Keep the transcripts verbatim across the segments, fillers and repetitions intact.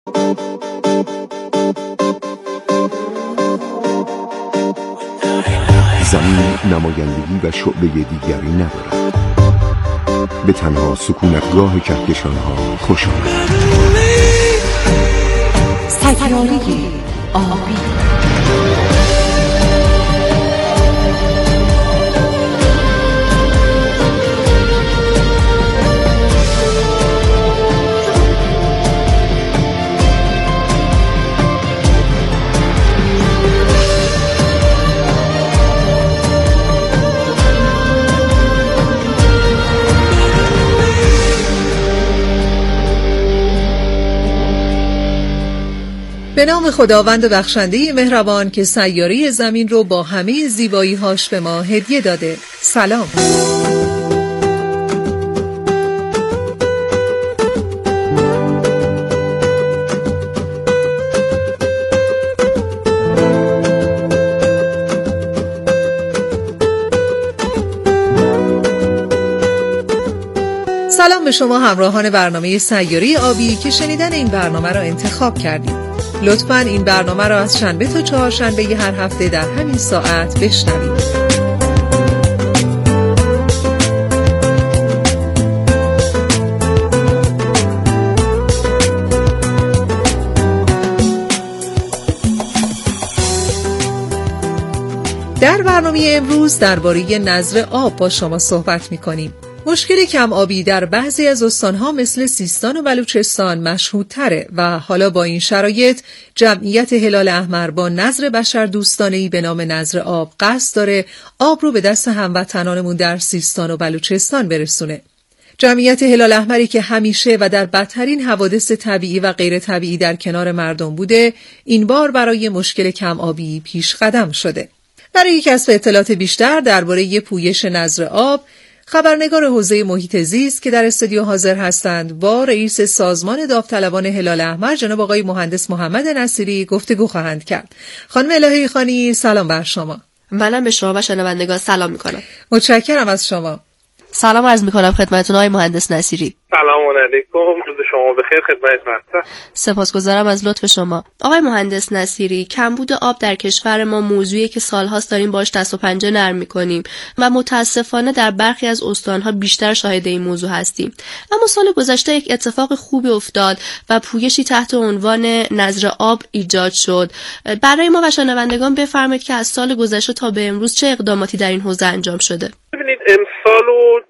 زمین نمایندگی و شعبه دیگری ندارد. به تنها سکونتگاه کهکشان‌ها خوش آمد. سیاره آبی. به نام خداوند بخشنده مهربان که سیاره زمین رو با همه زیبایی‌هاش به ما هدیه داده. سلام. سلام به شما همراهان برنامه سیاره آبی که شنیدن این برنامه را انتخاب کردید. لطفاً این برنامه را از شنبه تا چهارشنبه هر هفته در همین ساعت بشنوید. در برنامه امروز درباره نذر آب با شما صحبت می‌کنیم. مشکل کم آبی در بعضی از استانها مثل سیستان و بلوچستان مشهودتره و حالا با این شرایط جمعیت هلال احمر با نذر بشردوستانه‌ای به نام نذر آب قصد داره آب رو به دست هموطنانمون در سیستان و بلوچستان برسونه. جمعیت هلال احمری که همیشه و در بدترین حوادث طبیعی و غیر طبیعی در کنار مردم بوده، این بار برای مشکل کم آبی پیش قدم شده. برای کسب اطلاعات بیشتر درباره پویش نذر آب، خبرنگار حوزه محیط زیست که در استودیو حاضر هستند با رئیس سازمان داوطلبان هلال احمر جناب آقای مهندس محمد نصیری گفتگو خواهند کرد. خانم الهی خانی، سلام بر شما. منم به شما و شنوندگان سلام میکنم. متشکرم از شما. سلام عرض میکنم خدمتتون آقای مهندس نصیری. سلام علیکم، روز شما بخیر خدمتتون هستم. سپاسگزارم از لطف شما. آقای مهندس نصیری، کمبود آب در کشور ما موضوعی که سالهاست داریم باش دست و پنجه نرم میکنیم و متاسفانه در برخی از استانها بیشتر شاهد این موضوع هستیم. اما سال گذشته یک اتفاق خوبی افتاد و پویشی تحت عنوان نذر آب ایجاد شد. برای ما و شنوندگان بفرمایید که از سال گذشته تا به امروز چه اقداماتی در این حوزه انجام شده؟ ببینید، امسال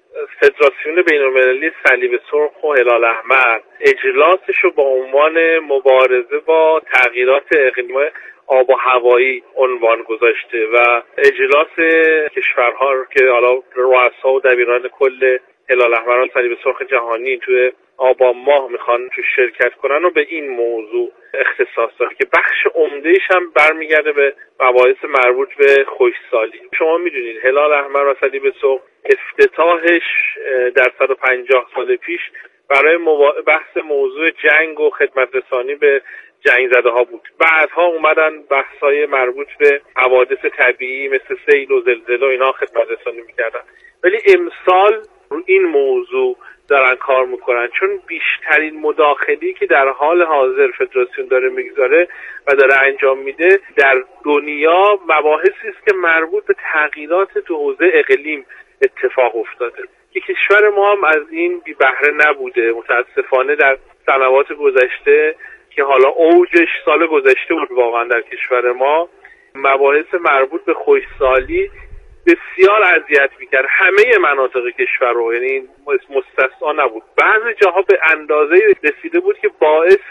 فدراسیون بین‌المللی صلیب سرخ و هلال احمر اجلاسش رو با عنوان مبارزه با تغییرات اقلیمی آب و هوایی عنوان گذاشته و اجلاس کشورها که حالا رؤسا و دبیران کل هلال احمر و صلیب سرخ جهانی توی آبان ماه میخوان تو شرکت کنن و به این موضوع اختصاص داره که بخش عمده‌ایش هم برمیگرده به مباحث مربوط به خشکسالی. شما میدونید هلال احمر و صلیب سرخ افتتاحش در صد و پنجاه سال پیش برای بحث موضوع جنگ و خدمت رسانی به جنگ زده ها بود. بعدها اومدن بحث‌های مربوط به حوادث طبیعی مثل سیل و زلزله و اینا خدمت رسانی میکردن. ولی امسال رو این موضوع دارن کار میکنن، چون بیشترین مداخلی که در حال حاضر فدراسیون داره میگذاره و داره انجام میده در دنیا مباحثی است که مربوط به تغییرات تو حوزه اقلیم اتفاق افتاده که کشور ما هم از این بی بهره نبوده. متاسفانه در سنوات گذشته که حالا اوجش سال گذشته بود واقعا در کشور ما، مباحث مربوط به خشکسالی بسیار اذیت میکرد همه مناطق کشور رو، یعنی مستثنا نبود. بعضی جاها به اندازه رسیده بود که باعث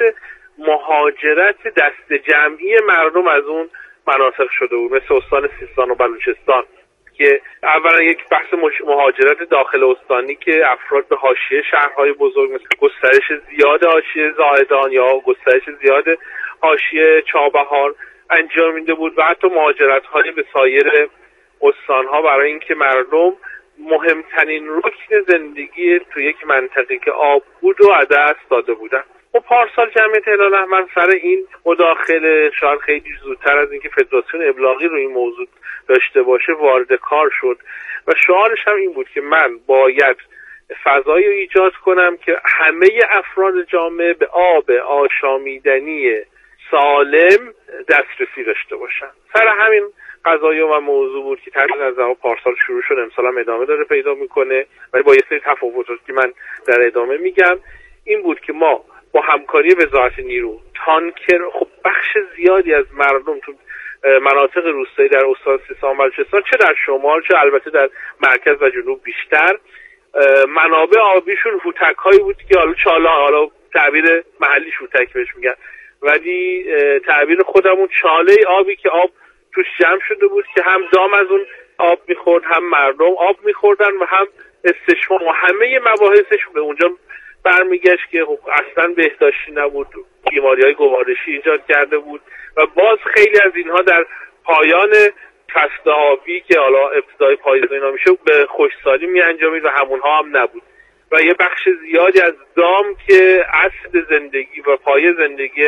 مهاجرت دست جمعی مردم از اون مناطق شده بود، مثل استان سیستان و بلوچستان که اولا یک بحث مهاجرت داخل استانی که افراد به حاشیه شهرهای بزرگ مثل گسترش زیاد حاشیه زاهدان یا گسترش زیاد حاشیه چابهار انجام میده بود و حتی مهاجرت‌های به سایر استانها برای اینکه مردم مهمترین رکن زندگی تو یک منطقه که آب بود و از دست داده بودن. و پارسال جمعیت هلال احمر سر این مداخله شاید خیلی زودتر از اینکه فدراسیون ابلاغی رو این موضوع داشته باشه وارد کار شد و شعارش هم این بود که من باید فضایی رو ایجاد کنم که همه افراد جامعه به آب آشامیدنی سالم دسترسی داشته باشن. سر همین قضایا و موضوع بود که تحلیل از زمان پارسال شروع شد، امسال هم ادامه داره پیدا میکنه، ولی با یه سری تفاوتات که من در ادامه میگم. این بود که ما با همکاری وزارت نیرو، تانکر، خب بخش زیادی از مردم تو مناطق روستایی در استان سیستان و بلوچستان، چه در شمال چه البته در مرکز و جنوب بیشتر، منابع آبیشون هوتک هایی بود که حالا چاله، حالا تعبیر محلی هوتک بهش میگن، ولی تعبیر خودمون چاله آبی که آب توش جمع شده بود که هم دام از اون آب میخورد، هم مردم آب میخوردن و هم استشمام و همه مباحثش به اونجا برمیگشت که اصلا بهداشتی نبود، بیماری های گوارشی ایجاد کرده بود و باز خیلی از اینها در پایان فصل آبی که حالا ابتدای پاییز اینا میشه به خشکسالی می انجامید و همونها هم نبود و یه بخش زیادی از دام که اصل زندگی و پایه زندگی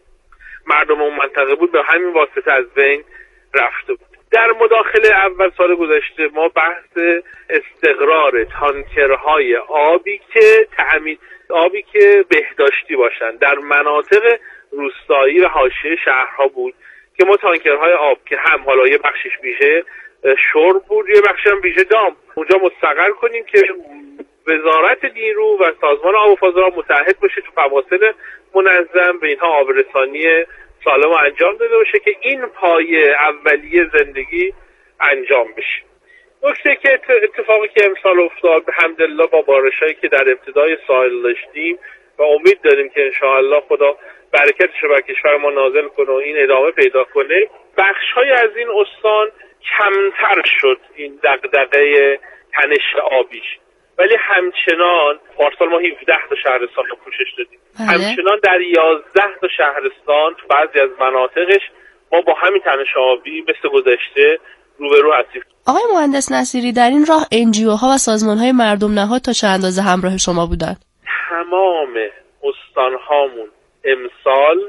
مردم اون منطقه بود به همین واسطه از بین رفته بود. در مداخله اول سال گذشته ما بحث استقرار تانکرهای آبی که تأمین آبی که بهداشتی باشند در مناطق روستایی و حاشیه شهرها بود که ما تانکرهای آب که هم حالا یه بخشش ویژه شرب بود، یه بخش هم ویژه دام، اونجا مستقر کنیم که وزارت نیرو و سازمان آب و فضا متحد باشه تو فواصل منظم به اینها آبرسانی سالم انجام داده باشه که این پایه اولیه زندگی انجام بشه. نکته که اتفاقی که امسال افتاد به حمدالله با بارشایی که در ابتدای سال داشتیم و امید داریم که انشاءالله خدا برکتش رو بر کشور ما نازل کنه و این ادامه پیدا کنه، بخش‌های از این استان کمتر شد این دغدغه تنش آبیش، ولی همچنان پارسال ما هفده تا شهرستان رو پوشش دادیم. بله. همچنان در یازده تا شهرستان تو بعضی از مناطقش ما با همین تنش آبی مثل گذشته روبرو هستیم. آقای مهندس نصیری، در این راه انجیو ها و سازمان های مردم نهاد تا چه اندازه همراه شما بودن؟ تمام استان هامون امسال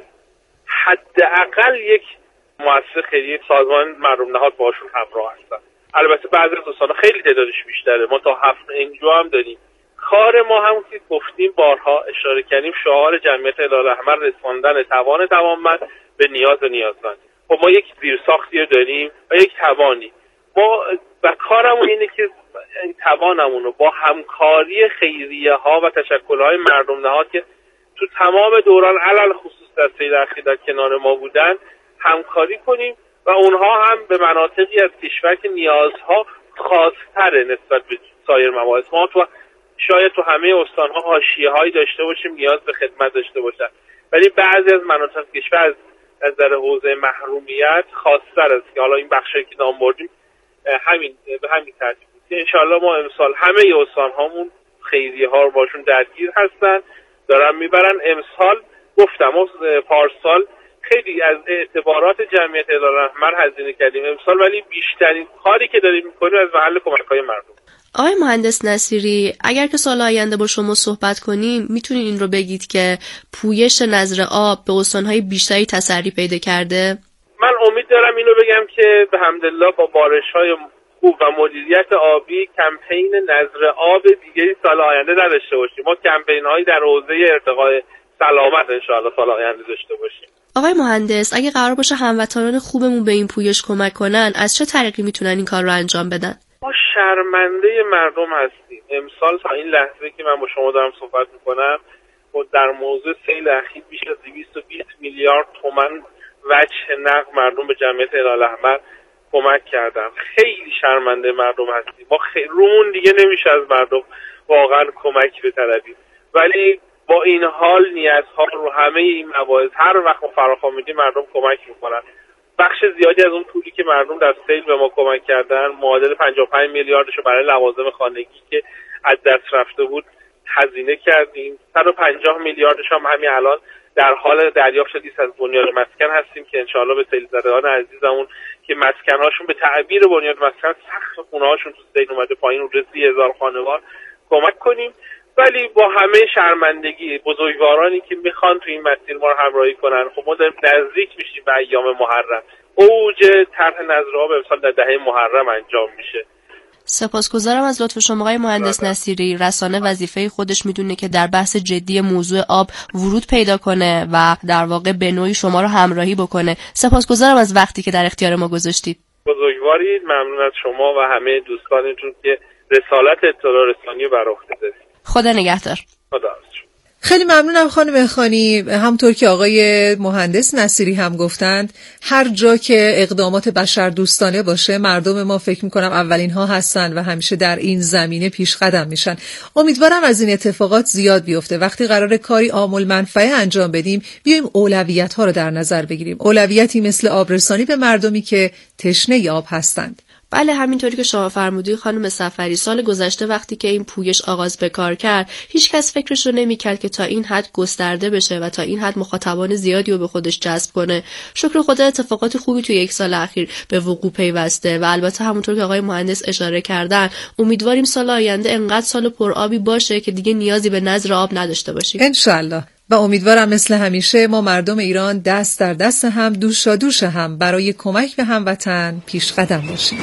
حداقل یک مؤسسه خیریه سازمان مردم نهاد باشون همراه هستن. البته بعضی از استان‌ها خیلی تعدادش بیشتره، ما تا هفت انجیو هم داریم. کار ما هم که گفتیم بارها اشاره کردیم شعار جمعیت هلال احمر رساندن توان توانمند به نیاز و نیازمند. خب ما یک زیرساختی رو داریم و یک توانی. ما و کارمون اینه که این توانمون رو با همکاری خیریه ها و تشکل های مردم نهاد که تو تمام دوران علل خصوص در سیر اخیر در کنار ما بودن همکاری کنیم و اونها هم به مناطقی از کشور که نیازها خاص‌تره نسبت به سایر مباحث. ما تو شاید تو همه استان‌ها حاشیه‌هایی داشته باشیم نیاز به خدمت داشته باشن، ولی بعضی از مناطق کشور از نظر حوزه محرومیت خاص‌تر است که حالا این بخشی که نام بردیم همین به همین ترتیب که انشالله ما امسال همه استان‌هامون خیریه‌ها رو باشون درگیر هستن دارن میبرن. امسال گفتم پارسال خیلی از اعتبارات جمعیت هلال احمر هزینه کردیم امسال، ولی بیشترین کاری که داریم میکنیم از محل کمک‌های مردم. آقای مهندس نصیری، اگر که سال آینده با شما صحبت کنیم میتونید این رو بگید که پویش نذر آب به استان‌های بیشتری تسری پیدا کرده؟ من امید دارم اینو بگم که به حمدالله با بارش‌های خوب و مدیریت آبی کمپین نذر آب دیگه سال آینده نداشته باشیم. ما کمپین‌هایی در حوزه ارتقاء سلامت انشاءالله سال آینده داشته باشیم. آقای مهندس، اگه قرار باشه هموطنان خوبمون به این پویش کمک کنن، از چه طریقی میتونن این کار رو انجام بدن؟ ما شرمنده مردم هستیم. امسال تا این لحظه که من با شما دارم صحبت میکنم و در موضوع سیل اخیر بیش از دویست و بیست میلیارد تومان وجه نقد مردم به جمعیت هلال احمر کمک کردن. خیلی شرمنده مردم هستیم. ما خیلی رومون دیگه نمیشه از مردم واقعا کمک بطلبیم، ولی با این حال نیت‌ها رو همه این مباحث هر وقت ما فراخوان میدیم مردم کمک میکنن. بخش زیادی از اون پولی که مردم در سیل به ما کمک کردن معادل پنجاه و پنج میلیاردش رو برای لوازم خانگی که از دست رفته بود هزینه کردیم. صد و پنجاه میلیاردش هم همین الان در حال دریافت لیست از بنیاد مسکن هستیم که انشاءالله به سیل زدگان عزیزمون که مسکن‌هاشون به تعبیر بنیاد مسکن سقف خونه‌هاشون تو سیل اومده پایین، حدود سی هزار خانوار کمک کنیم. ولی با همه شرمندگی بزرگوارانی که میخوان تو این مسیر ما رو همراهی کنن، خب ما داریم نزدیک میشیم به ایام محرم. اوج طرح نذر آب امسال در دهه محرم انجام میشه سپاسگزارم از لطف شما آقای مهندس نصیری. رسانه وظیفه خودش میدونه که در بحث جدی موضوع آب ورود پیدا کنه و در واقع به نوعی شما رو همراهی بکنه. سپاسگزارم از وقتی که در اختیار ما گذاشتید. بزرگوارید، ممنون از شما و همه دوستانتون که رسالت اطلاع رسانی بر عهده دارید. خدا نگهدار. خدا. خیلی ممنونم خانم خانی. همطور که آقای مهندس نصیری هم گفتند، هر جا که اقدامات بشر دوستانه باشه مردم ما فکر میکنم اولین ها هستن و همیشه در این زمینه پیش قدم میشن. امیدوارم از این اتفاقات زیاد بیفته. وقتی قراره کاری عامل منفعه انجام بدیم بیایم اولویت ها رو در نظر بگیریم. اولویتی مثل آبرسانی به مردمی که تشنه آب هستند. بله، همینطوری که شما فرمودید خانم سفری، سال گذشته وقتی که این پویش آغاز به کار کرد هیچ کس فکرش رو نمی‌کرد که تا این حد گسترده بشه و تا این حد مخاطبان زیادی رو به خودش جذب کنه. شکر خدا اتفاقات خوبی توی یک سال اخیر به وقوع پیوسته و البته همونطور که آقای مهندس اشاره کردن امیدواریم سال آینده انقدر سال پرآبی باشه که دیگه نیازی به نظر آب نداشته باشیم ان شاء الله. و امیدوارم مثل همیشه ما مردم ایران دست در دست هم، دوشا دوش هم برای کمک به هموطن پیش قدم باشیم.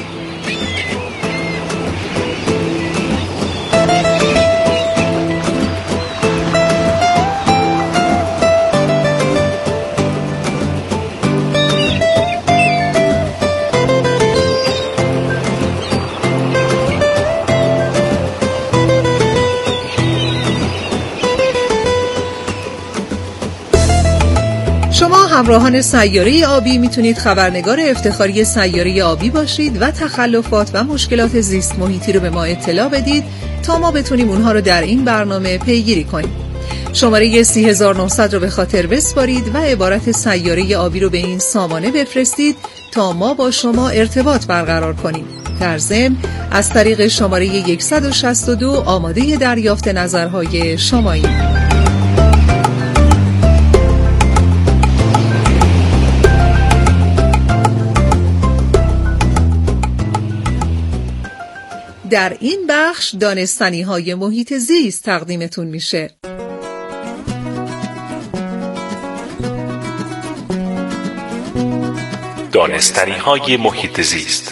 شما همراهان سیاره آبی میتونید خبرنگار افتخاری سیاره آبی باشید و تخلفات و مشکلات زیست محیطی رو به ما اطلاع بدید تا ما بتونیم اونها رو در این برنامه پیگیری کنیم. شماره سی هزار و نهصد رو به خاطر بسپارید و عبارت سیاره آبی رو به این سامانه بفرستید تا ما با شما ارتباط برقرار کنیم. در ضمن از طریق شماره صد و شصت و دو آماده دریافت نظرهای شماییم. در این بخش دانستنی های محیط زیست تقدیمتون میشه. دانستنی های محیط زیست.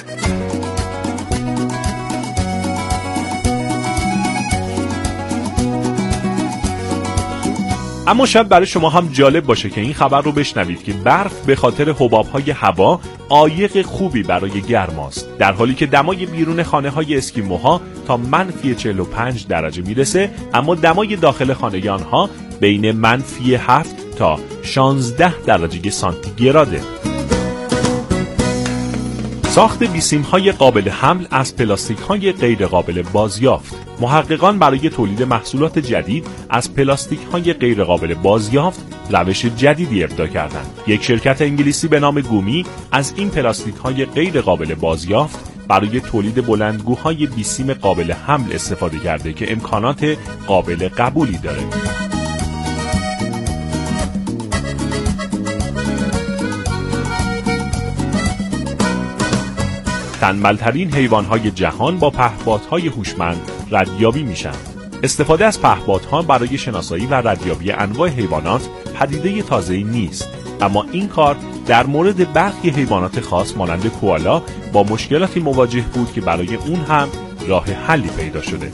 اما شاید برای شما هم جالب باشه که این خبر رو بشنوید که برف به خاطر حباب‌های هوا عایق خوبی برای گرماست، در حالی که دمای بیرون خانه‌های اسکیموها تا منفی چهل و پنج درجه میرسه، اما دمای داخل خانه آنها بین منفی هفت تا شانزده درجه سانتیگراده. ساخت بیسیم‌های قابل حمل از پلاستیک‌های غیر قابل بازیافت. محققان برای تولید محصولات جدید از پلاستیک‌های غیر قابل بازیافت روش جدیدی ابداع کردند. یک شرکت انگلیسی به نام گومی از این پلاستیک‌های غیر قابل بازیافت برای تولید بلندگوهای بیسیم قابل حمل استفاده کرده که امکانات قابل قبولی داره. تنبل‌ترین حیوان‌های جهان با پهپادهای هوشمند ردیابی میشن. استفاده از پهپادها برای شناسایی و ردیابی انواع حیوانات پدیده تازه‌ای نیست، اما این کار در مورد برخی حیوانات خاص مانند کوالا با مشکلاتی مواجه بود که برای اون هم راه حلی پیدا شده.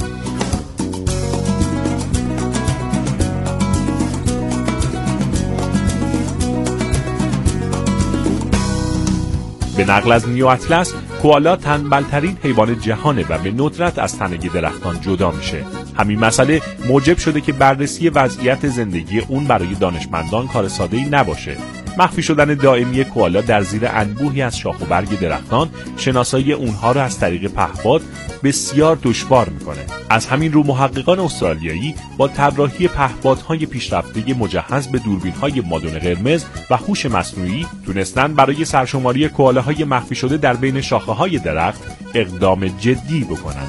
به نقل از نیو اطلس، کوالا تنبلترین حیوان جهانه و به ندرت از تنگی درختان جدا میشه. همین مسئله موجب شده که بررسی وضعیت زندگی اون برای دانشمندان کار ساده‌ای نباشه. مخفی شدن دائمی کوالا در زیر انبوهی از شاخ و برگ درختان شناسایی اونها را از طریق پهپاد بسیار دشوار میکنه. از همین رو محققان استرالیایی با طراحی پهپادهای پیشرفته مجهز به دوربین‌های مادون قرمز و هوش مصنوعی تونستن برای سرشماری کوالاهای مخفی شده در بین شاخه‌های درخت اقدام جدی بکنند.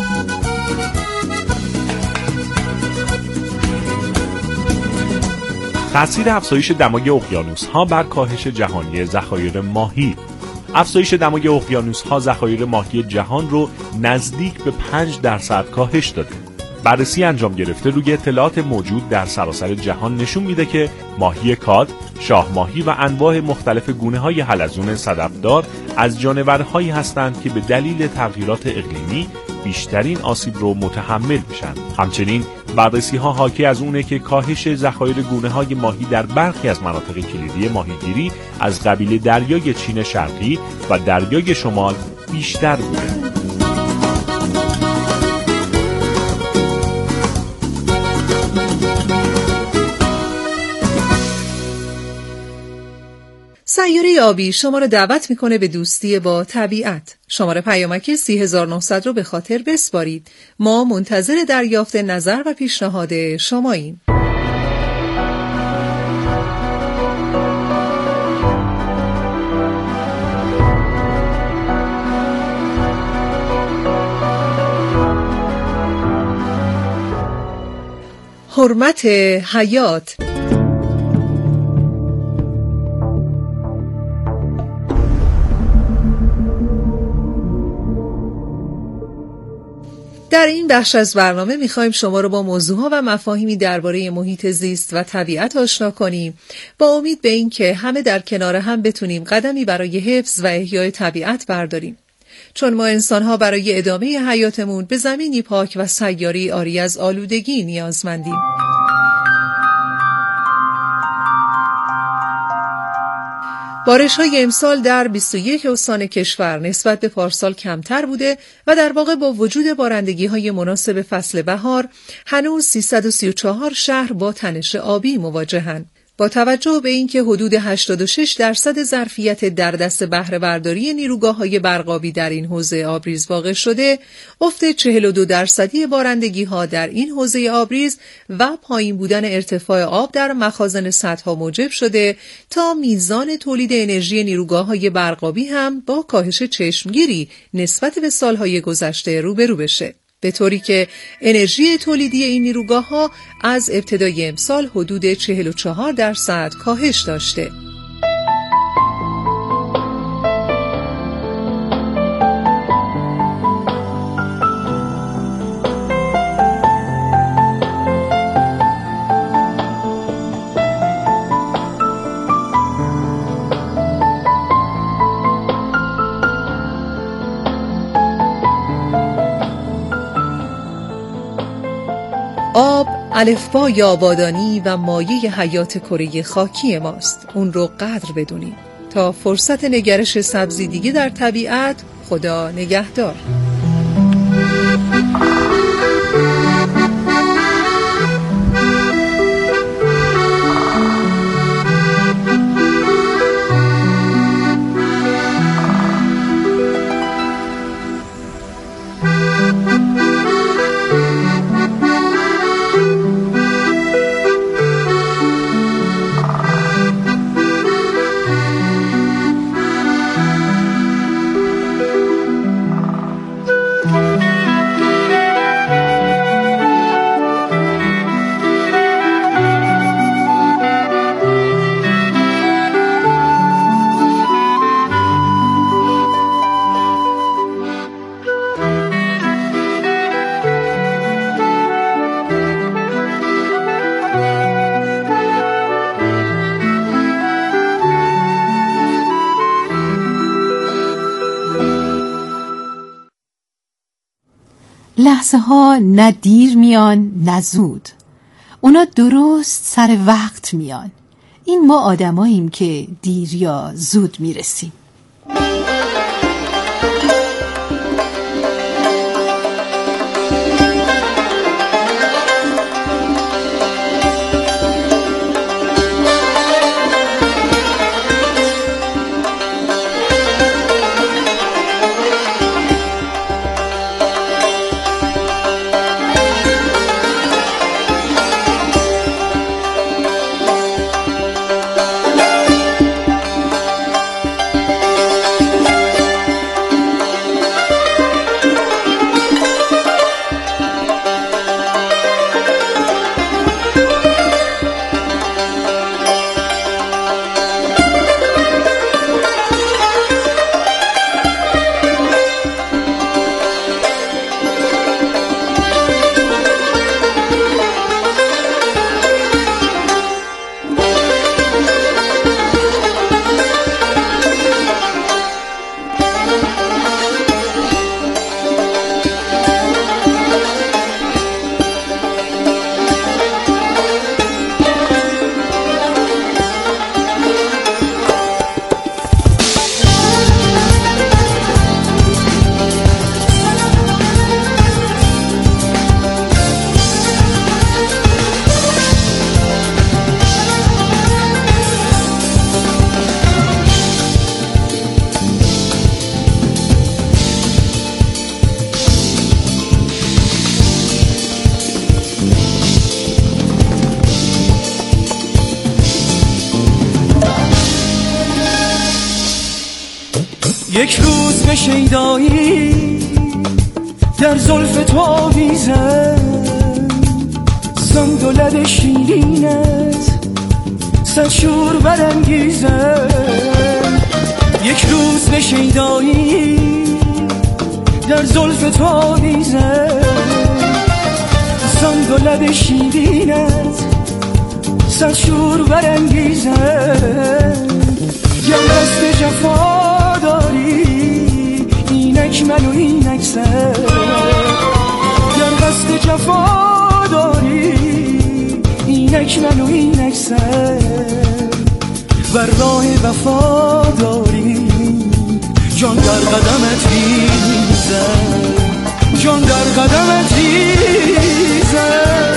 تأثیر افزایش دمای اقیانوس‌ها بر کاهش جهانی ذخایر ماهی. افزایش دمای اقیانوس‌ها ذخایر ماهی جهان رو نزدیک به پنج درصد کاهش داده. بررسی انجام گرفته روی اطلاعات موجود در سراسر جهان نشون میده که ماهی کاد، شاه ماهی و انواع مختلف گونه‌های حلزون صدفدار از جانورهایی هستند که به دلیل تغییرات اقلیمی بیشترین آسیب رو متحمل میشن. همچنین بررسی ها حاکی از اونه که کاهش ذخایر گونه‌های ماهی در برخی از مناطق کلیدی ماهیگیری از قبیل دریای چین شرقی و دریای شمال بیشتر بوده. سیاره آبی شما را دعوت میکنه به دوستی با طبیعت. شماره پیامک سی هزار و نهصد رو به خاطر بسپارید. ما منتظر دریافت نظر و پیشنهاد شماییم. حرمت حیات. در این بخش از برنامه می‌خوایم شما رو با موضوعها و مفاهیمی درباره محیط زیست و طبیعت آشنا کنیم، با امید به این که همه در کنار هم بتونیم قدمی برای حفظ و احیای طبیعت برداریم. چون ما انسان‌ها برای ادامه حیاتمون به زمینی پاک و سیاری آری از آلودگی نیازمندیم. بارش‌های امسال در بیست و یک استان کشور نسبت به پارسال کمتر بوده و در واقع با وجود بارندگی‌های مناسب فصل بهار هنوز سیصد و سی و چهار شهر با تنش آبی مواجهند. با توجه به اینکه حدود هشتاد و شش درصد ظرفیت در دست بهره برداری نیروگاه‌های برقابی در این حوزه آبریز واقع شده، افت چهل و دو درصدی بارندگی‌ها در این حوزه آبریز و پایین بودن ارتفاع آب در مخازن سدها موجب شده تا میزان تولید انرژی نیروگاه‌های برقابی هم با کاهش چشمگیری نسبت به سال‌های گذشته روبرو بشه، به طوری که انرژی تولیدی این نیروگاه‌ها از ابتدای امسال حدود چهل و چهار درصد کاهش داشته. آب الفبای آبادانی و مایه حیات کره خاکی ماست. اون رو قدر بدونیم. تا فرصت نگرش سبزی دیگه در طبیعت، خدا نگهدار. لحظه ها نه دیر میان نه زود، اونا درست سر وقت میان. این ما آدماییم که دیر یا زود میرسیم. یک روز به شیدایی در زلف تو آویزم، سند و لب شیرینت صد شور برانگیزم. یک روز به شیدایی در زلف تو آویزم، سند و لب شیرینت صد شور برانگیزم. گر قصد جفا داری اینک من و اینک سر، گر قصد جفا داری اینک من و اینک سر، بر راه وفا داری جان در قدمت ریزم، جان در قدمت ریزم.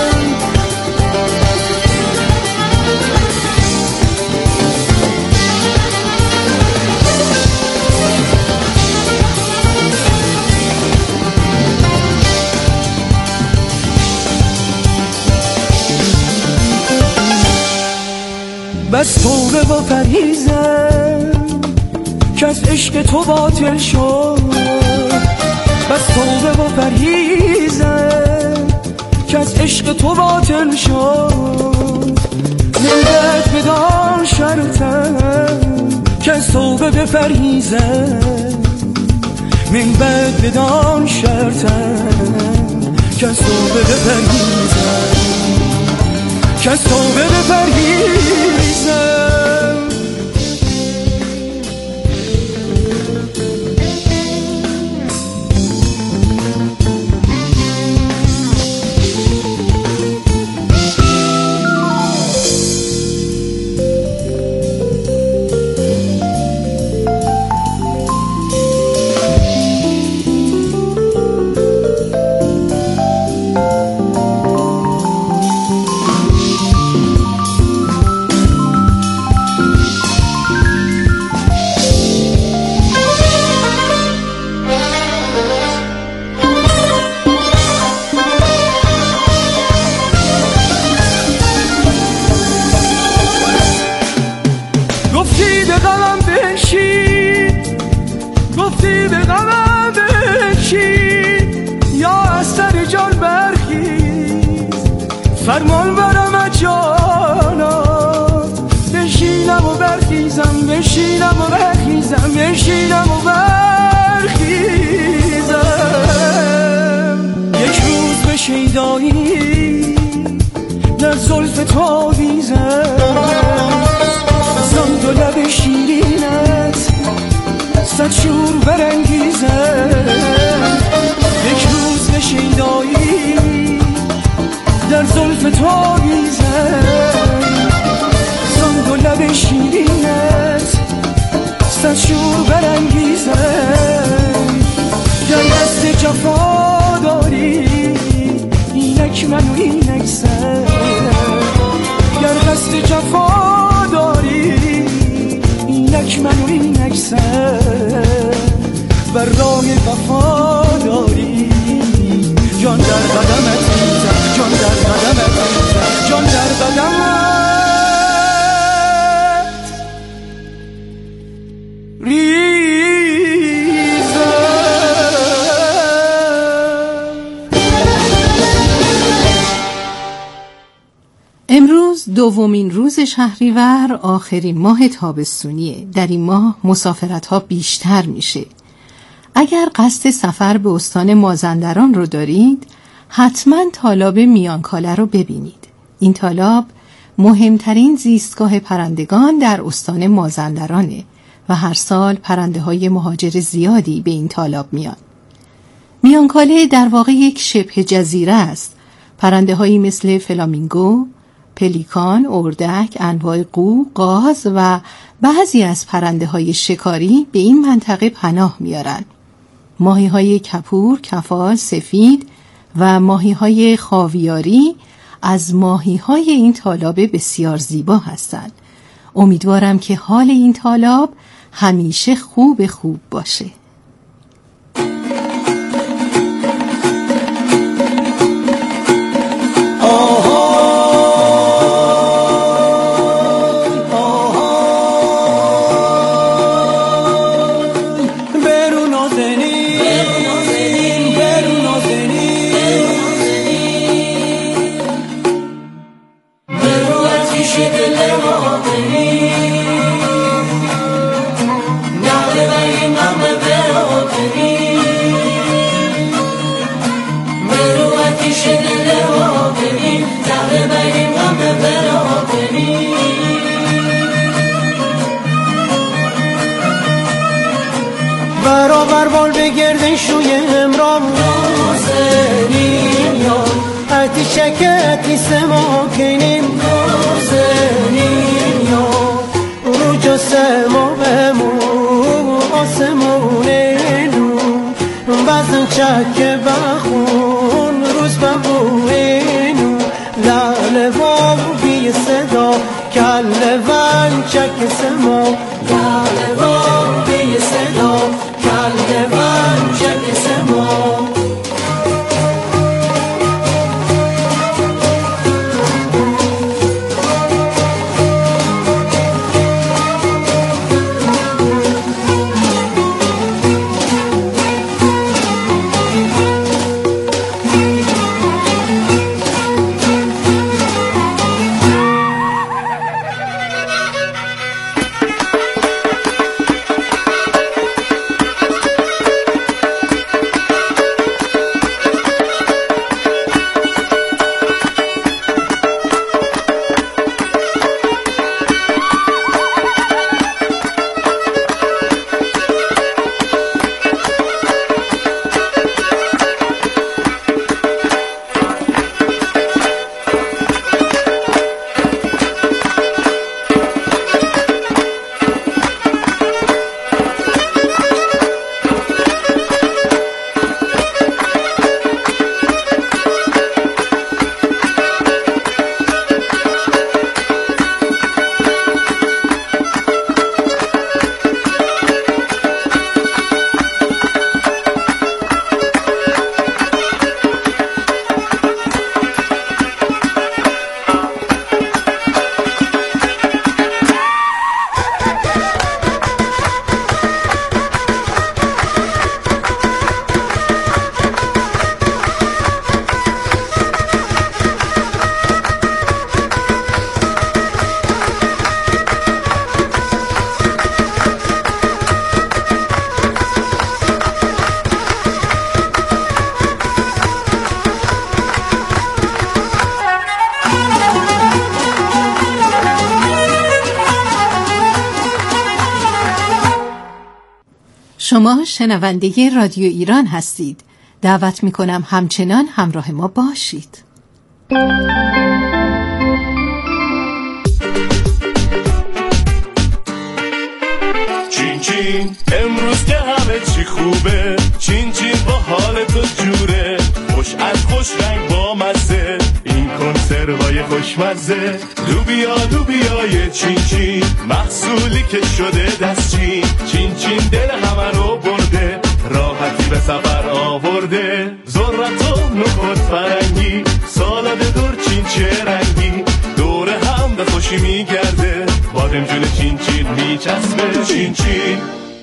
بس توبه و پرهیزم که از عشق تو باطل شد، بس توبه و پرهیزم که از عشق تو باطل شد. ملت بدان شرطم که از توبه بپرهیزم، من بعد بدان شرطم که از توبه بپرهیزم، که از توبه بپرهیزم. فرمان برم جانات، بشینم و برخیزم، بشینم و برخیزم، بشینم و برخیزم. یک روز به شیدایی در زلف تو آویزم، سند و لب شیرینت صد شور برانگیزم. یک روز به شیدایی در زلف تو آویزم، سند و لب شیرینت صد شور برانگیزم. گر قصد جفا داری اینک من و اینک سر، گر قصد جفا داری اینک من و اینک سر، بر راه وفا داری جان در قدمت ریزم، جان در قدمت ریزم، جان در قدمت ریزم. امروز دومین روز شهریور، آخرین ماه تابستونیه. در این ماه مسافرت‌ها بیشتر میشه. اگر قصد سفر به استان مازندران رو دارید، حتما تالاب میانکاله رو ببینید. این تالاب مهمترین زیستگاه پرندگان در استان مازندرانه و هر سال پرنده های مهاجر زیادی به این تالاب میان. میانکاله در واقع یک شبه جزیره است. پرنده هایی مثل فلامینگو، پلیکان، اردک، انواع قو، قاز و بعضی از پرنده های شکاری به این منطقه پناه میارن. ماهی های کپور، کفال، سفید و ماهی های خاویاری از ماهی های این تالاب بسیار زیبا هستند. امیدوارم که حال این تالاب همیشه خوب خوب باشه. به گرد شوی امرام نازنین یار اتی شکتی سما کنین نازنین یار رو جو سما بمو آسمونینو بزن چک بخون روز ببوینو لاله و بی صدا کله ون چک سما لاله و بی صدا کله ون چک سما شما شنونده رادیو ایران هستید. دعوت می کنم همچنان همراه ما باشید. چین چین امروز که همه چی خوبه، چین چین با حال تو جوره، خوش از خوش رنگ با مزه، این کنسروهای خوشمزه، لوبیا لوبیای چین چین، محصولی که شده دستچین، چین چین دل همه رو برده، راحتی به سفر آورده، ذرت و نخود فرنگی، سالاد دور چین چه رنگی، دور هم به خوشی میگرده، بادم جون چین چین میچسبه، چین چین.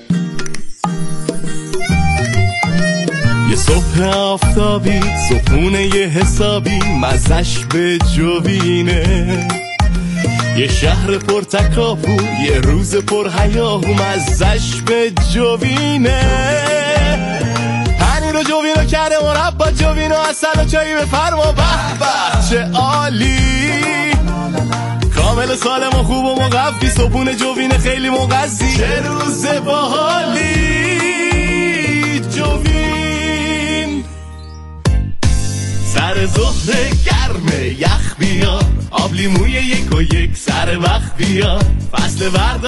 یه صبح آفتابی، صبحونه یه حسابی، مزش به جوینه، یه شهر پر تکاپو، یه روز پر هیاهو، مزش به جوینه، پنیر و جوینو کرده مربا، جوینو اصل و چایی بفرما، به به چه عالی، کامل سالم و خوب و مقوی، صبحونه جوینه خیلی مغذی، چه روز باحالی جوین. سر ظهر گرمه یخ بیار، آب لیموی یک و یک سر وقت بیار، فصل ورد